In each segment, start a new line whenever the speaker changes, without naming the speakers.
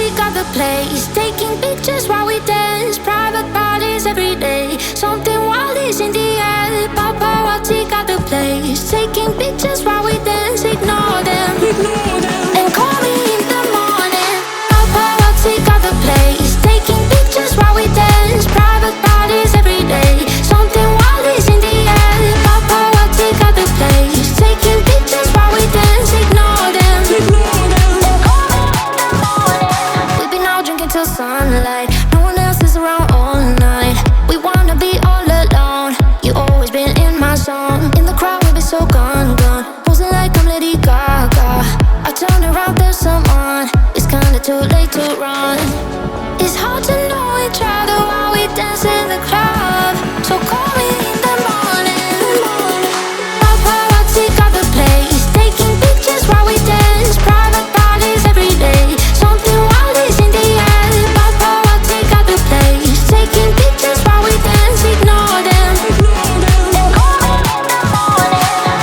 Paparazzi got the place, taking pictures while we dance. Private parties every day, something wild is in the air. Paparazzi got the place, taking pictures while we dance. Ignore them, and call me in the morning. Paparazzi got the place, taking pictures while we dance. Private parties every day, something wild is in the air. Paparazzi got the place, taking pictures while we dance. Ignore them, and call me in the morning. We've been out drinking till sunlight, no one else is around all night. We wanna be all alone, you always been in my zone. In the crowd we be so gone, posing like I'm Lady Gaga. I turn around, there's someone, it's kinda too late to run. It's hard to know each other while we dance in the club, so call me in the morning. Paparazzi got the place, taking pictures while we dance. Private parties every day, something wild is in the air. Paparazzi got the place, taking pictures while we dance. Ignore them, and call me in the morning.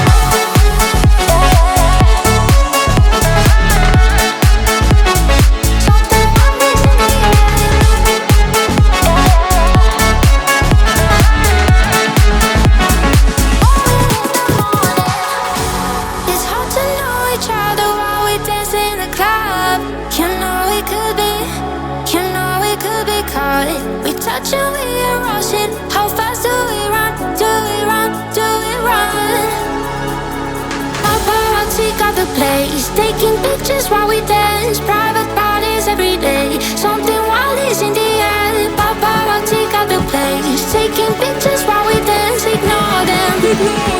Something wild is in the air. It's hard to know each other while we dance in the club. You know we could be, you know we could be caught. We touch and we are rushing. How fast do we run? Do we run? Do we run? Paparazzi got the place, taking pictures while we dance. Private parties every day, something wild is in the air. Paparazzi got the place, taking pictures while we dance. Ignore them.